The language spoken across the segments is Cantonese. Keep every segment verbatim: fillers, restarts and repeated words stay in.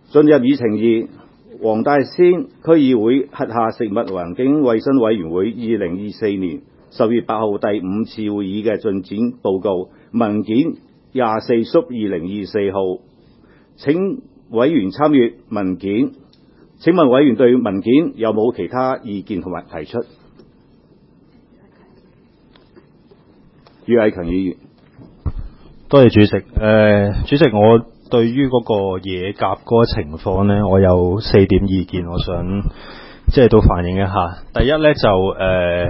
進入議程二，黃大仙區議會轄下食物環境衛生委員會二零二四年十月八號第五次會議嘅進展報告文件廿四縮二零二四號，請委員參閱文件。請問委員對文件有冇其他意見同埋提出？余偉強議員。 多謝主席。誒、呃，主席，我對於嗰個野鴿嗰個情況呢，我有四點意見，我想即係都反映一下。第一呢，就誒，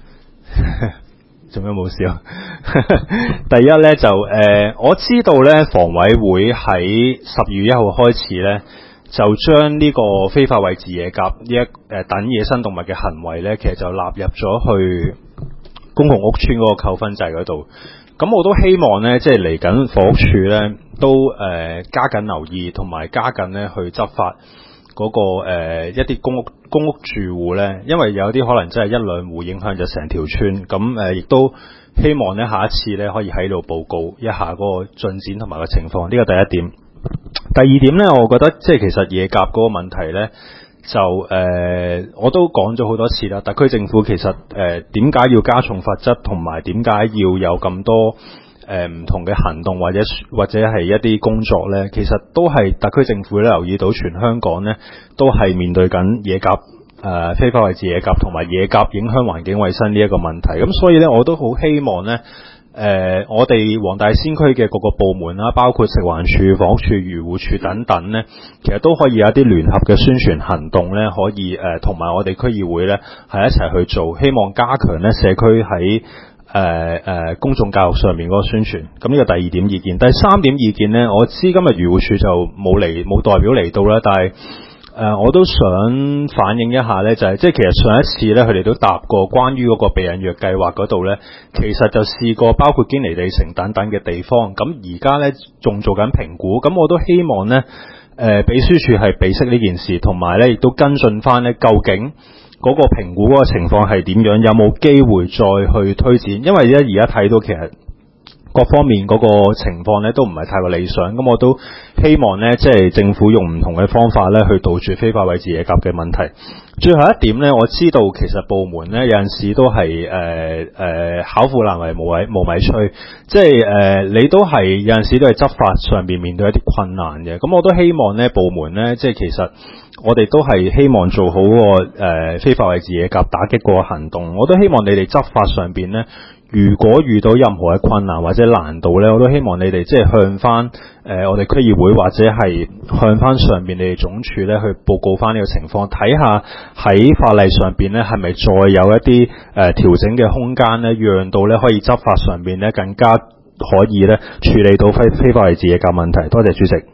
做咩冇笑？第一呢，就誒、呃，我知道呢，房委會喺十月一號開始呢，就將呢個非法餵飼野鴿呢一誒、呃、等野生動物嘅行為呢，其實就納入咗去公共屋邨嗰個扣分制嗰度。咁我都希望呢，即係嚟緊房屋署呢，都誒、呃、加緊留意，同埋加緊呢去執法嗰、那個、呃、一啲公屋公屋住戶呢，因為有啲可能真係一兩戶影響咗成條村。咁誒亦都希望呢，下一次呢可以喺度報告一下嗰個進展同埋個情況。呢個第一點。第二點呢，我覺得即係其實野鴿嗰個問題呢，就誒、呃、我都講咗好多次啦。特區政府其實誒點解要加重罰則，同埋點解要有咁多誒唔、呃、同嘅行動或者或者係一啲工作呢？其實都係特區政府咧留意到全香港呢都係面對緊野鴿誒、呃、非法餵飼野鴿同埋野鴿影響環境衛生呢一個問題。咁所以呢，我都好希望呢。誒、呃，我哋黃大仙區嘅各個部門啦，包括食環署、房屋署、漁護署等等呢，其實都可以有一啲聯合嘅宣傳行動呢，可以誒同埋我哋區議會呢係一齊去做，希望加強呢社區喺誒誒公眾教育上面嗰個宣傳。咁呢個第二點意見。第三點意見呢，我知今日漁護署就冇嚟冇代表嚟到啦，但係誒、呃，我都想反映一下呢，就係、是、即係其實上一次呢，佢哋都答過關於嗰個避孕藥計劃嗰度呢，其實就試過包括堅尼地城等等嘅地方，咁而家呢，仲做緊評估，咁我都希望呢，誒、呃，秘書處係備悉呢件事，同埋呢亦都跟進翻呢，究竟嗰個評估嗰個情況係點樣，有冇機會再去推展？因為呢而家睇到其實各方面嗰個情況咧都唔係太過理想，咁我都希望咧即係政府用唔同嘅方法咧去杜絕非法餵飼野鴿嘅問題。最後一點咧，我知道其實部門咧有陣時都係誒誒巧婦難為無米無米炊，即係誒、呃、你都係有陣時都係執法上邊面對一啲困難嘅。咁我都希望咧部門咧即係其實我哋都係希望做好個誒、呃、非法餵飼野鴿打擊個行動。我都希望你哋執法上邊咧，如果遇到任何嘅困難或者難度咧，我都希望你哋即係向翻誒、呃、我哋區議會或者係向翻上邊你哋總署咧去報告翻呢個情況，睇下喺法例上邊咧係咪再有一啲誒、呃、調整嘅空間咧，讓到咧可以執法上邊咧更加可以咧處理到非非法餵飼野鴿問題。多謝主席。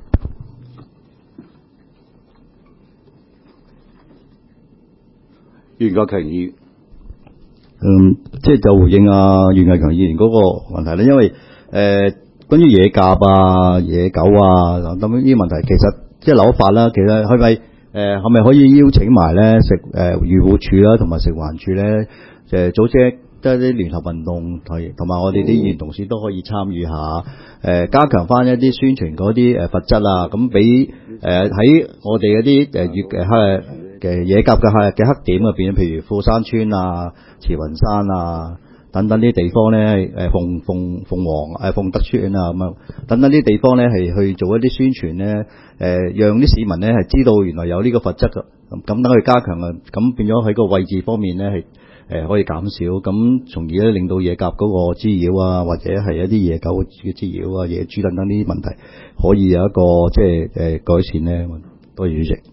袁國強議員。 嗯，即係就回應啊袁國強議員嗰個問題咧，因為誒、呃、關於野鴿啊、野狗啊咁呢啲問題，其實即係立法啦，其實係咪誒係咪可以邀請埋咧食誒漁護署啦同埋食環署咧誒組織即係啲聯合運動，同同埋我哋啲議員同事都可以參與下誒、呃、加強翻一啲宣傳嗰啲誒罰則啊，咁俾誒喺我哋嗰啲誒越嘅黑嘅野鴿嘅黑嘅黑點入邊，譬如富山村啊、慈雲山啊等等啲地方咧，誒鳳鳳鳳凰誒鳳德村啊咁樣等等啲地方咧，係去做一啲宣傳咧，誒、呃、讓啲市民咧係知道原來有呢個罰則嘅，咁咁等佢加強啊，咁變咗喺個位置方面咧係誒可以減少，咁從而咧令到野鴿嗰個滋擾啊，或者係一啲野狗嘅滋擾啊、野豬等等呢啲問題，可以有一個即係誒改善咧。多謝主席。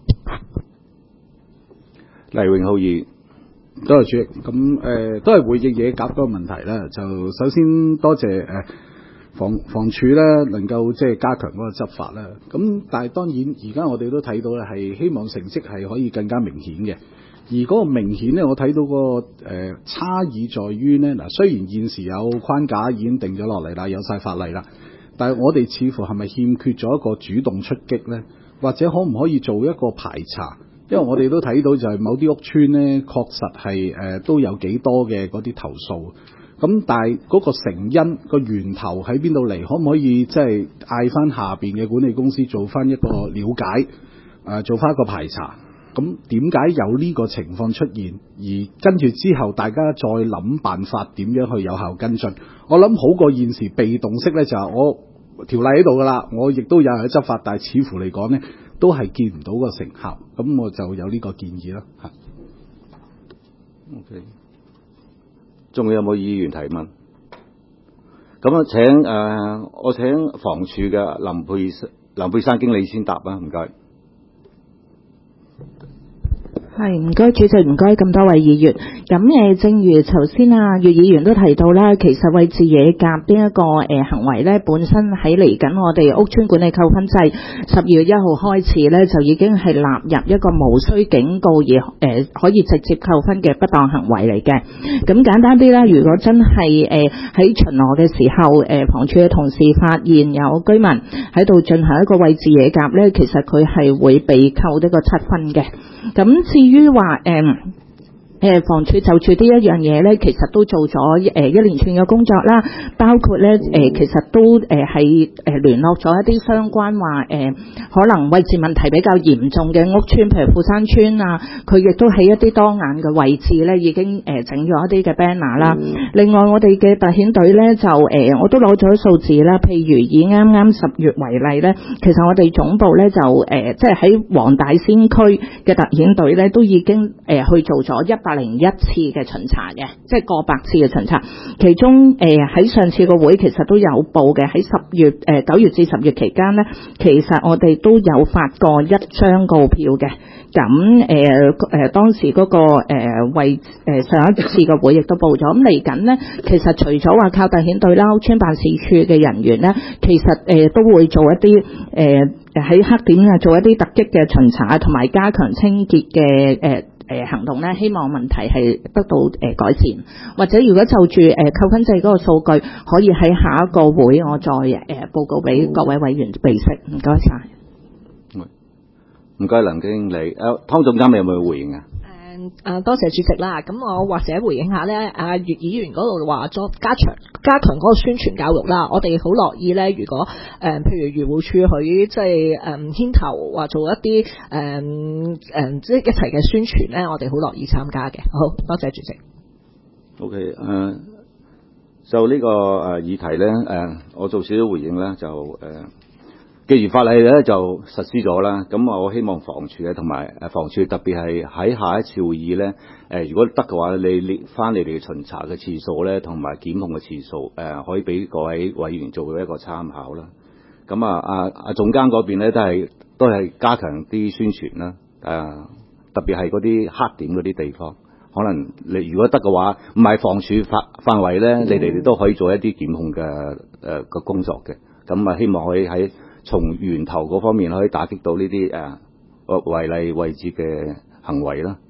黎永浩議員。 多謝主席，咁誒、呃、都係回應野鴿嗰個問題啦。就首先多謝誒、呃、房房署咧，能夠即係加強嗰個執法啦。咁但係當然而家我哋都睇到咧，係希望成績係可以更加明顯嘅。而嗰個明顯咧，我睇到、嗰個誒、呃、差異在於呢。嗱，雖然現時有框架已經定咗落嚟啦，有晒法例啦，但係我哋似乎係咪欠缺咗一個主動出擊咧？或者可唔可以做一個排查？因為我哋都睇到就係某啲屋邨咧，確實係誒、呃、都有幾多嘅嗰啲投訴。 咁但係嗰個成因個源頭喺邊度嚟？可唔可以即係嗌翻下邊嘅管理公司做翻一個了解，誒、呃、做翻一個排查？咁點解有呢個情況出現？而跟住之後，大家再諗辦法點樣去有效跟進？我諗好過現時被動式咧，就係我條例喺度噶啦，我亦都有人去執法，但係似乎嚟講咧，都係見唔到個成效。咁我就有呢個建議啦。嚇。 OK。仲有冇議員提問？咁啊，請誒、呃，我請房署嘅林佩林佩珊經理先答啊，唔該。 係，唔該主席，唔該咁多位議員。咁誒，正如頭先啊，葉議員都提到啦，其實餵飼野鴿呢一個誒、呃、行為咧，本身喺嚟緊我哋屋邨管理扣分制十二月一號開始咧，就已經係納入一個無需警告而誒、呃、可以直接扣分嘅不當行為嚟嘅。咁簡單啲啦，如果真係誒喺巡邏嘅時候，誒、呃、房署嘅同事發現有居民喺度進行一個餵飼野鴿咧，其實佢係會被扣呢個七分嘅。咁至於話誒誒房署就住呢一樣嘢咧，其實都做咗誒、呃、一連串嘅工作啦，包括咧誒、呃、其實都誒係誒聯絡咗一啲相關話誒、呃、可能位置問題比較嚴重嘅屋邨，譬如富山邨啊，佢亦都喺一啲當眼嘅位置咧已經誒整咗一啲嘅 banner 啦。另外我哋嘅特遣隊咧就誒、呃、我都攞咗數字啦，譬如以啱啱十月為例咧，其實我哋總部咧就誒、呃、即係喺黃大仙區嘅特遣隊咧都已經誒、呃、去做咗一百零一次嘅巡查嘅，即係過百次嘅巡查。其中誒喺、呃、上次個會其實都有報嘅，喺十月誒九月至十月期間咧，其實我哋都有發過一張告票嘅。咁誒誒當時嗰、那個誒為誒上一次個會亦都報咗。咁嚟緊咧，其實除咗話靠特遣隊啦、屋邨辦事處嘅人員咧，其實誒、呃、都會做一啲誒喺黑點啊做一啲突擊嘅巡查，同埋加強清潔嘅誒。呃誒行動咧，希望問題係得到誒改善，或者如果就住誒扣分制嗰個數據，可以喺下一個會我再誒報告俾各位委員備悉。唔該晒。 唔該，林經理。誒、啊，湯總監你有冇回應啊？ 誒、呃，多謝主席啦。咁我或者回應下咧，阿葉議員嗰度話咗加強加強嗰個宣傳教育啦。我哋好樂意咧，如果誒、呃、譬如漁護署佢即係誒牽頭話做一啲誒誒即係一齊嘅宣傳咧，我哋好樂意參加嘅。好多謝主席。 OK，誒、呃，就呢、這個誒、呃、議題咧，誒、呃，我做少少回應咧，就誒。呃既然法例咧就實施咗啦，咁我希望房署咧同埋誒房署特別係喺下一次會議咧，誒、呃、如果得嘅話，你列翻你哋巡查嘅次數咧，同埋檢控嘅次數，誒、呃、可以俾各位委員做一個參考啦。咁啊，阿、啊、阿總監嗰邊咧都係都係加強啲宣傳啦，誒、呃、特別係嗰啲黑點嗰啲地方，可能你如果得嘅話，唔係房署範範圍咧，你哋都可以做一啲檢控嘅誒個工作嘅。咁啊，希望可以喺從源頭嗰方面可以打擊到呢啲誒違例位置嘅行為啦。